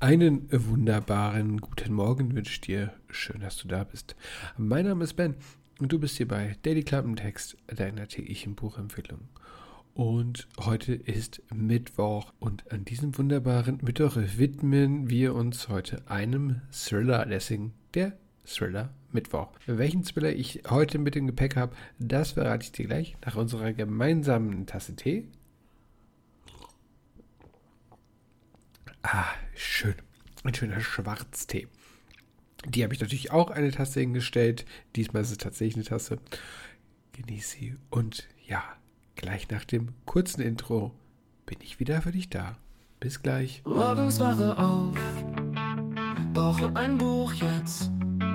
Einen wunderbaren guten Morgen wünsche ich dir. Schön, dass du da bist. Mein Name ist Ben und du bist hier bei Daily Klappentext, deiner täglichen Buchempfehlung. Und heute ist Mittwoch und an diesem wunderbaren Mittwoch widmen wir uns heute einem Thriller, deswegen der Thriller Mittwoch. Welchen Thriller ich heute mit dem Gepäck habe, das verrate ich dir gleich nach unserer gemeinsamen Tasse Tee. Schön. Ein schöner Schwarztee. Die habe ich natürlich auch eine Tasse hingestellt. Diesmal ist es tatsächlich eine Tasse. Genieße sie. Und ja, gleich nach dem kurzen Intro bin ich wieder für dich da. Bis gleich. Morgens wache auf, brauche ein Buch jetzt.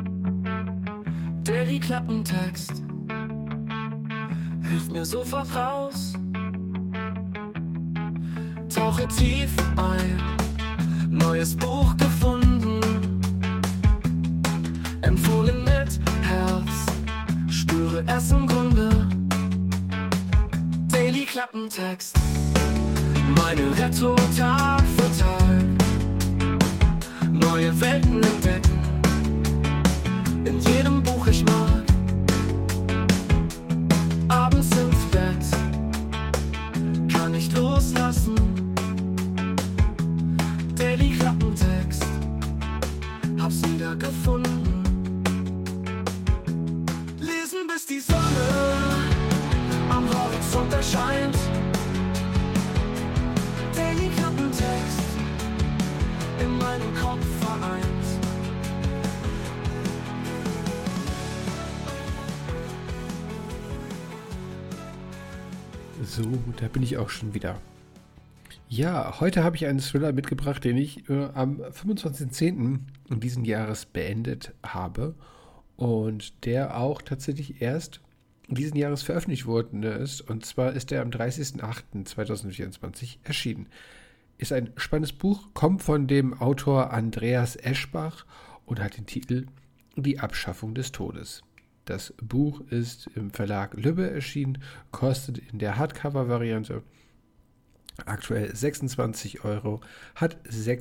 Daily Klappentext hilft mir sofort raus. Tauche tief ein, neues Buch gefunden. Empfohlen mit Herz, spüre es im Grunde. Daily Klappentext, meine Rettung Tag für Tag. Neue Welten entdecken, in jedem Buch ich mag. Abends ins Bett, kann nicht loslassen. Daily Klappentext, hab's wieder gefunden. Lesen bis die Sonne am Horizont erscheint. Daily Klappentext, in meinem Kopf vereint. So, da bin ich auch schon wieder. Ja, heute habe ich einen Thriller mitgebracht, den ich am 25.10. diesen Jahres beendet habe und der auch tatsächlich erst diesen Jahres veröffentlicht worden ist. Und zwar ist er am 30.08.2024 erschienen. Ist ein spannendes Buch, kommt von dem Autor Andreas Eschbach und hat den Titel Die Abschaffung des Todes. Das Buch ist im Verlag Lübbe erschienen, kostet in der Hardcover-Variante aktuell 26 €, hat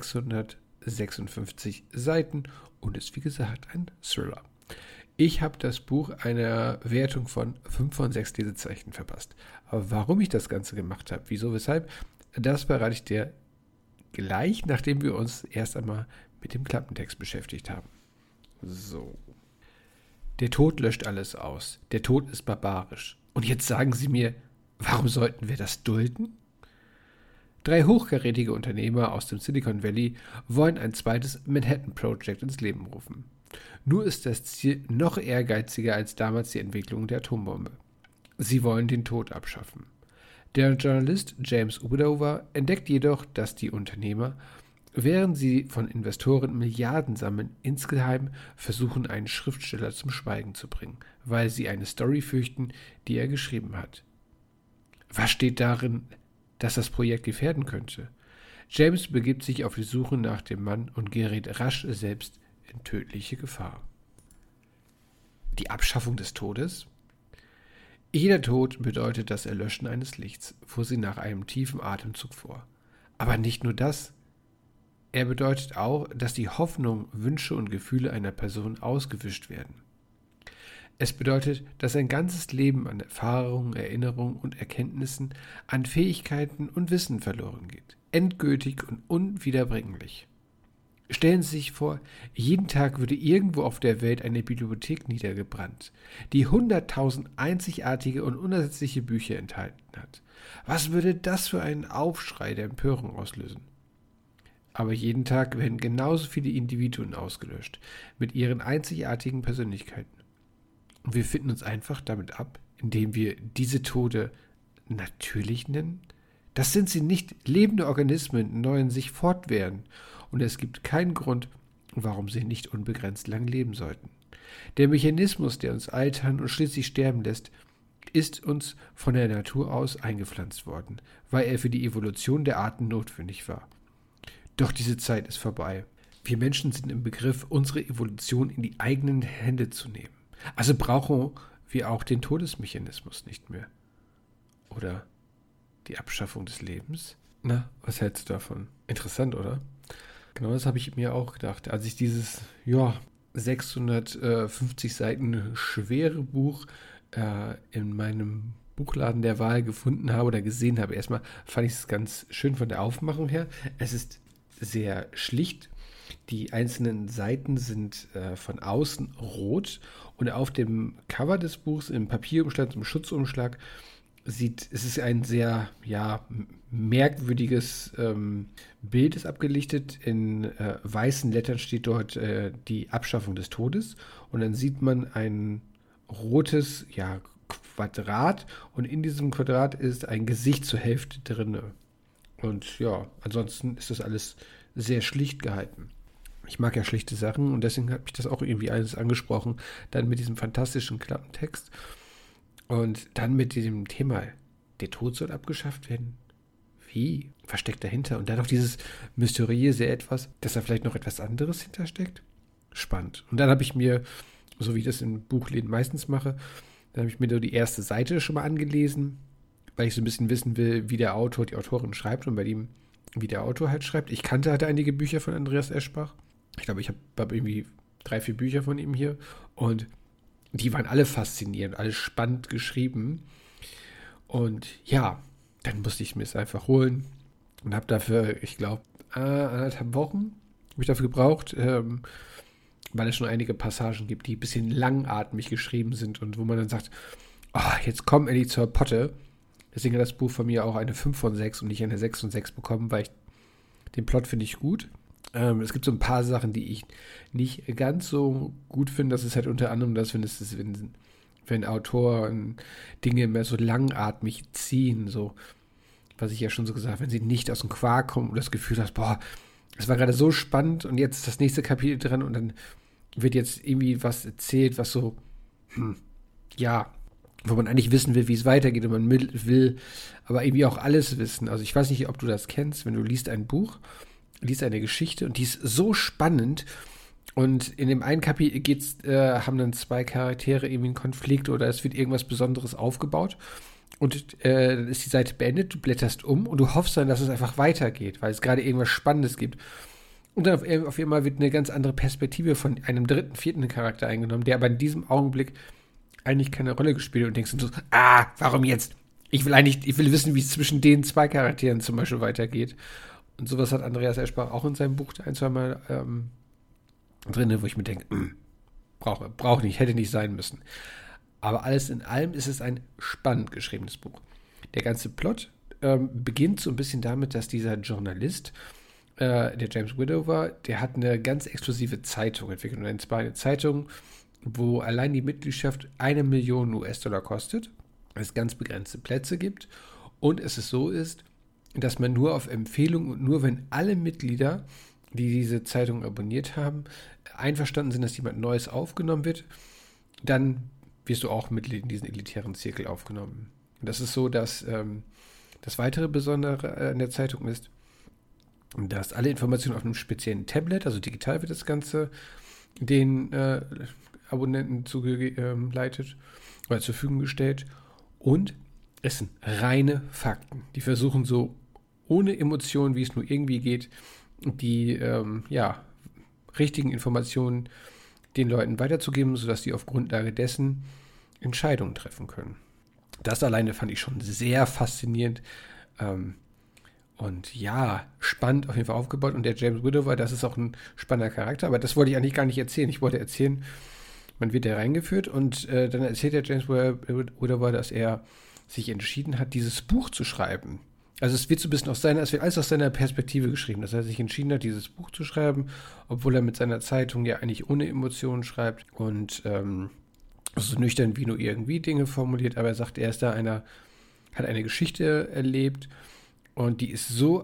656 Seiten und ist wie gesagt ein Thriller. Ich habe das Buch einer Wertung von 5 von 6 Lesezeichen verpasst. Aber warum ich das Ganze gemacht habe, wieso, weshalb, das verrate ich dir gleich, nachdem wir uns erst einmal mit dem Klappentext beschäftigt haben. So. Der Tod löscht alles aus. Der Tod ist barbarisch. Und jetzt sagen Sie mir, warum sollten wir das dulden? 3 hochkarätige Unternehmer aus dem Silicon Valley wollen ein zweites Manhattan Project ins Leben rufen. Nur ist das Ziel noch ehrgeiziger als damals die Entwicklung der Atombombe. Sie wollen den Tod abschaffen. Der Journalist James Udover entdeckt jedoch, dass die Unternehmer, während sie von Investoren Milliarden sammeln, insgeheim versuchen, einen Schriftsteller zum Schweigen zu bringen, weil sie eine Story fürchten, die er geschrieben hat. Was steht darin, dass das Projekt gefährden könnte? James begibt sich auf die Suche nach dem Mann und gerät rasch selbst in tödliche Gefahr. Die Abschaffung des Todes? Jeder Tod bedeutet das Erlöschen eines Lichts, fuhr sie nach einem tiefen Atemzug vor. Aber nicht nur das. Er bedeutet auch, dass die Hoffnung, Wünsche und Gefühle einer Person ausgewischt werden. Es bedeutet, dass ein ganzes Leben an Erfahrungen, Erinnerungen und Erkenntnissen, an Fähigkeiten und Wissen verloren geht. Endgültig und unwiederbringlich. Stellen Sie sich vor, jeden Tag würde irgendwo auf der Welt eine Bibliothek niedergebrannt, die 100.000 einzigartige und unersetzliche Bücher enthalten hat. Was würde das für einen Aufschrei der Empörung auslösen? Aber jeden Tag werden genauso viele Individuen ausgelöscht, mit ihren einzigartigen Persönlichkeiten. Und wir finden uns einfach damit ab, indem wir diese Tode natürlich nennen? Das sind sie nicht. Lebende Organismen neuen sich fortwährend und es gibt keinen Grund, warum sie nicht unbegrenzt lang leben sollten. Der Mechanismus, der uns altern und schließlich sterben lässt, ist uns von der Natur aus eingepflanzt worden, weil er für die Evolution der Arten notwendig war. Doch diese Zeit ist vorbei. Wir Menschen sind im Begriff, unsere Evolution in die eigenen Hände zu nehmen. Also brauchen wir auch den Todesmechanismus nicht mehr. Oder die Abschaffung des Lebens? Na, was hältst du davon? Interessant, oder? Genau das habe ich mir auch gedacht, als ich dieses, 650 Seiten schwere Buch in meinem Buchladen der Wahl gefunden habe oder gesehen habe. Erstmal fand ich es ganz schön von der Aufmachung her. Es ist sehr schlicht. Die einzelnen Seiten sind von außen rot und auf dem Cover des Buchs im Papierumschlag, im Schutzumschlag, es ist ein sehr, merkwürdiges Bild ist abgelichtet. In weißen Lettern steht dort die Abschaffung des Todes und dann sieht man ein rotes, Quadrat und in diesem Quadrat ist ein Gesicht zur Hälfte drinne. Und ja, ansonsten ist das alles sehr schlicht gehalten. Ich mag ja schlichte Sachen und deswegen habe ich das auch irgendwie alles angesprochen. Dann mit diesem fantastischen Klappentext und dann mit dem Thema, der Tod soll abgeschafft werden. Wie? Was steckt dahinter? Und dann noch dieses mysteriöse etwas, dass da vielleicht noch etwas anderes hintersteckt. Spannend. Und dann habe ich mir, so wie ich das in Buchläden meistens mache, dann habe ich mir nur die erste Seite schon mal angelesen, weil ich so ein bisschen wissen will, wie der Autor, die Autorin schreibt und bei ihm, wie der Autor halt schreibt. Ich kannte halt einige Bücher von Andreas Eschbach. Ich glaube, ich habe irgendwie 3, 4 Bücher von ihm hier und die waren alle faszinierend, alle spannend geschrieben. Und ja, dann musste ich mir es einfach holen und habe dafür, ich glaube, 1,5 Wochen habe ich dafür gebraucht, weil es schon einige Passagen gibt, die ein bisschen langatmig geschrieben sind und wo man dann sagt, jetzt komm endlich zur Potte. Deswegen hat das Buch von mir auch eine 5 von 6 und nicht eine 6 von 6 bekommen, weil den Plot finde ich gut. Es gibt so ein paar Sachen, die ich nicht ganz so gut finde. Das ist halt unter anderem das, wenn Autoren Dinge mehr so langatmig ziehen, so, was ich ja schon so gesagt habe, wenn sie nicht aus dem Quark kommen und das Gefühl hast, es war gerade so spannend und jetzt ist das nächste Kapitel dran und dann wird jetzt irgendwie was erzählt, was so, wo man eigentlich wissen will, wie es weitergeht und man will aber irgendwie auch alles wissen. Also ich weiß nicht, ob du das kennst, wenn du liest ein Buch, liest eine Geschichte und die ist so spannend und in dem einen Kapitel haben dann 2 Charaktere irgendwie einen Konflikt oder es wird irgendwas Besonderes aufgebaut und dann ist die Seite beendet, du blätterst um und du hoffst dann, dass es einfach weitergeht, weil es gerade irgendwas Spannendes gibt. Und dann auf einmal wird eine ganz andere Perspektive von einem 3., 4. Charakter eingenommen, der aber in diesem Augenblick eigentlich keine Rolle gespielt und denkst du so, warum jetzt? Ich will wissen, wie es zwischen den 2 Charakteren zum Beispiel weitergeht. Und sowas hat Andreas Eschbach auch in seinem Buch 1, 2 Mal drin, wo ich mir denke, braucht nicht, hätte nicht sein müssen. Aber alles in allem ist es ein spannend geschriebenes Buch. Der ganze Plot beginnt so ein bisschen damit, dass dieser Journalist, der James Widower, der hat eine ganz exklusive Zeitung entwickelt. Und zwar eine Zeitung, wo allein die Mitgliedschaft 1 Million US-Dollar kostet, es ganz begrenzte Plätze gibt und es so ist, dass man nur auf Empfehlung und nur wenn alle Mitglieder, die diese Zeitung abonniert haben, einverstanden sind, dass jemand Neues aufgenommen wird, dann wirst du auch Mitglied in diesen elitären Zirkel aufgenommen. Und das ist so, dass das weitere Besondere an der Zeitung ist, dass alle Informationen auf einem speziellen Tablet, also digital wird das Ganze, den Abonnenten zugeleitet oder zur Verfügung gestellt. Und es sind reine Fakten. Die versuchen so ohne Emotionen, wie es nur irgendwie geht, die richtigen Informationen den Leuten weiterzugeben, sodass die auf Grundlage dessen Entscheidungen treffen können. Das alleine fand ich schon sehr faszinierend. Und ja, spannend auf jeden Fall aufgebaut. Und der James Widower, das ist auch ein spannender Charakter. Aber das wollte ich eigentlich gar nicht erzählen. Ich wollte erzählen, man wird da reingeführt. Und dann erzählt der James Widower, dass er sich entschieden hat, dieses Buch zu schreiben. Also es wird so ein bisschen alles aus seiner Perspektive geschrieben. Dass er sich entschieden hat, dieses Buch zu schreiben, obwohl er mit seiner Zeitung ja eigentlich ohne Emotionen schreibt. Und so nüchtern wie nur irgendwie Dinge formuliert. Aber er sagt, hat eine Geschichte erlebt. Und die ist so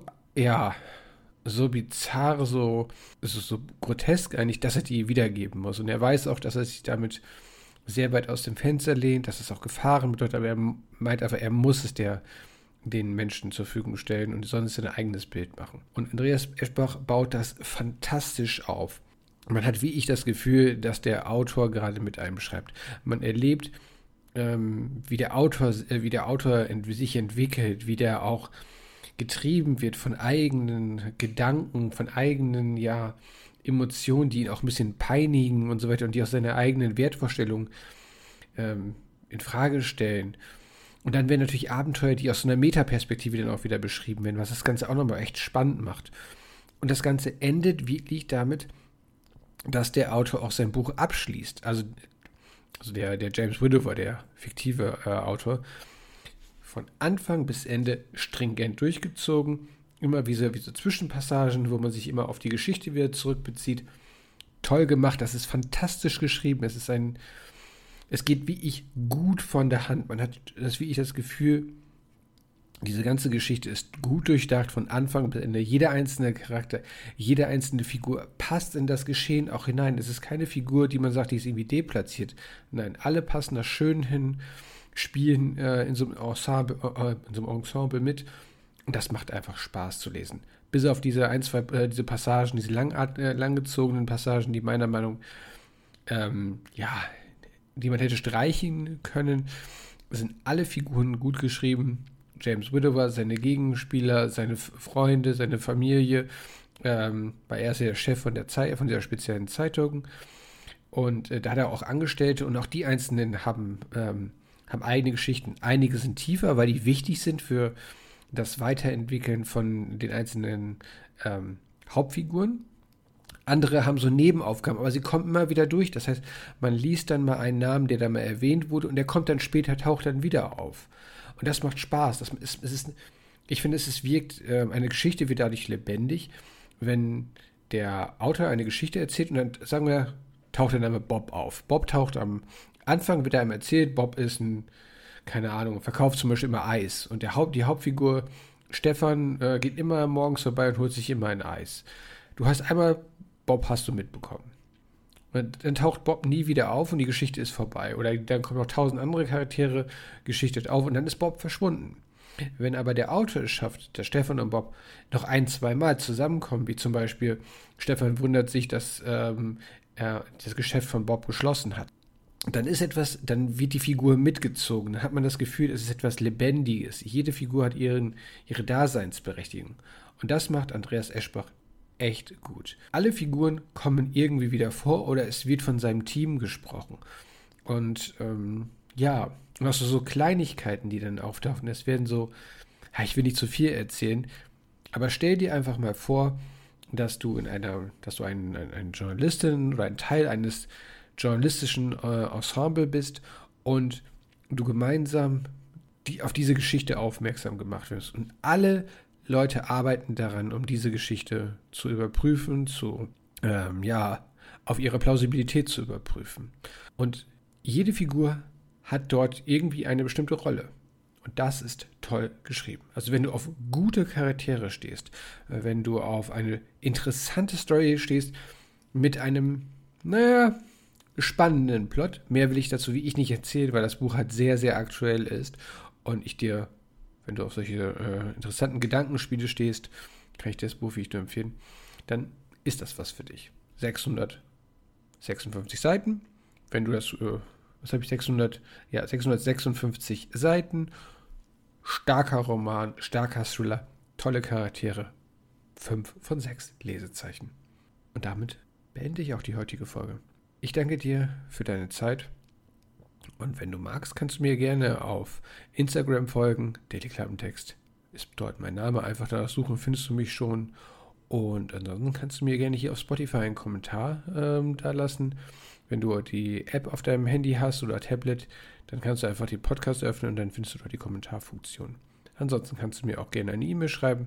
bizarr, so grotesk eigentlich, dass er die wiedergeben muss. Und er weiß auch, dass er sich damit sehr weit aus dem Fenster lehnt, dass es auch Gefahren bedeutet, aber er meint einfach, er muss es den Menschen zur Verfügung stellen und sonst sein eigenes Bild machen. Und Andreas Eschbach baut das fantastisch auf. Man hat wie ich das Gefühl, dass der Autor gerade mit einem schreibt. Man erlebt, wie der Autor sich entwickelt, wie der auch getrieben wird von eigenen Gedanken, von eigenen, Emotionen, die ihn auch ein bisschen peinigen und so weiter und die auch seine eigenen Wertvorstellungen in Frage stellen. Und dann werden natürlich Abenteuer, die aus so einer Metaperspektive dann auch wieder beschrieben werden, was das Ganze auch nochmal echt spannend macht. Und das Ganze endet wirklich damit, dass der Autor auch sein Buch abschließt. Also der James Widower, der fiktive Autor, von Anfang bis Ende stringent durchgezogen. Immer wie so Zwischenpassagen, wo man sich immer auf die Geschichte wieder zurückbezieht. Toll gemacht, das ist fantastisch geschrieben. Es geht wirklich gut von der Hand. Man hat das Gefühl, diese ganze Geschichte ist gut durchdacht von Anfang bis Ende. Jeder einzelne Charakter, jede einzelne Figur passt in das Geschehen auch hinein. Es ist keine Figur, die man sagt, die ist irgendwie deplatziert. Nein, alle passen da schön hin, spielen in so einem Ensemble mit. Und das macht einfach Spaß zu lesen. Bis auf diese diese Passagen, diese langgezogenen Passagen, die meiner Meinung die man hätte streichen können, sind alle Figuren gut geschrieben. James Widower, seine Gegenspieler, seine Freunde, seine Familie, weil er ist ja der Chef von dieser speziellen Zeitung. Und da hat er auch Angestellte und auch die Einzelnen haben eigene Geschichten. Einige sind tiefer, weil die wichtig sind für das Weiterentwickeln von den einzelnen Hauptfiguren. Andere haben so Nebenaufgaben, aber sie kommen immer wieder durch. Das heißt, man liest dann mal einen Namen, der da mal erwähnt wurde und der kommt dann später, taucht dann wieder auf. Und das macht Spaß. Ich finde, eine Geschichte wird dadurch lebendig, wenn der Autor eine Geschichte erzählt und dann, sagen wir, taucht der Name Bob auf. Bob taucht am Anfang, wird einem erzählt, Bob ist verkauft zum Beispiel immer Eis. Und die Hauptfigur Stefan geht immer morgens vorbei und holt sich immer ein Eis. Du hast einmal Bob hast du mitbekommen. Und dann taucht Bob nie wieder auf und die Geschichte ist vorbei. Oder dann kommen noch 1000 andere Charaktere geschichtet auf und dann ist Bob verschwunden. Wenn aber der Autor es schafft, dass Stefan und Bob noch 1-2 Mal zusammenkommen, wie zum Beispiel Stefan wundert sich, dass er das Geschäft von Bob geschlossen hat, dann wird die Figur mitgezogen. Dann hat man das Gefühl, es ist etwas Lebendiges. Jede Figur hat ihre Daseinsberechtigung. Und das macht Andreas Eschbach echt gut. Alle Figuren kommen irgendwie wieder vor oder es wird von seinem Team gesprochen. Und und auch so Kleinigkeiten, die dann auftauchen. Es werden ich will nicht zu viel erzählen, aber stell dir einfach mal vor, dass du eine Journalistin oder ein Teil eines journalistischen Ensemble bist und du gemeinsam auf diese Geschichte aufmerksam gemacht wirst. Und alle Leute arbeiten daran, um diese Geschichte zu überprüfen, auf ihre Plausibilität zu überprüfen. Und jede Figur hat dort irgendwie eine bestimmte Rolle. Und das ist toll geschrieben. Also wenn du auf gute Charaktere stehst, wenn du auf eine interessante Story stehst, mit einem, spannenden Plot, mehr will ich dazu wie ich nicht erzählen, weil das Buch halt sehr, sehr aktuell ist und ich dir, wenn du auf solche interessanten Gedankenspiele stehst, kann ich dir das Buch wie ich nur empfehlen, dann ist das was für dich. 656 Seiten, wenn du das, 656 Seiten, starker Roman, starker Thriller, tolle Charaktere, 5 von 6 Lesezeichen. Und damit beende ich auch die heutige Folge. Ich danke dir für deine Zeit und wenn du magst, kannst du mir gerne auf Instagram folgen. Daily Klappentext ist dort mein Name. Einfach danach suchen, findest du mich schon. Und ansonsten kannst du mir gerne hier auf Spotify einen Kommentar da lassen. Wenn du die App auf deinem Handy hast oder Tablet, dann kannst du einfach den Podcast öffnen und dann findest du dort die Kommentarfunktion. Ansonsten kannst du mir auch gerne eine E-Mail schreiben,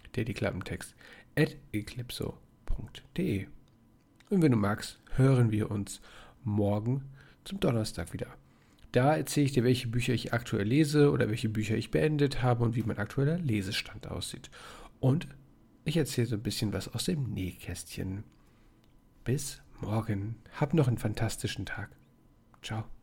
dailyklappentext@eclipso.de. Und wenn du magst, hören wir uns morgen zum Donnerstag wieder. Da erzähle ich dir, welche Bücher ich aktuell lese oder welche Bücher ich beendet habe und wie mein aktueller Lesestand aussieht. Und ich erzähle so ein bisschen was aus dem Nähkästchen. Bis morgen. Hab noch einen fantastischen Tag. Ciao.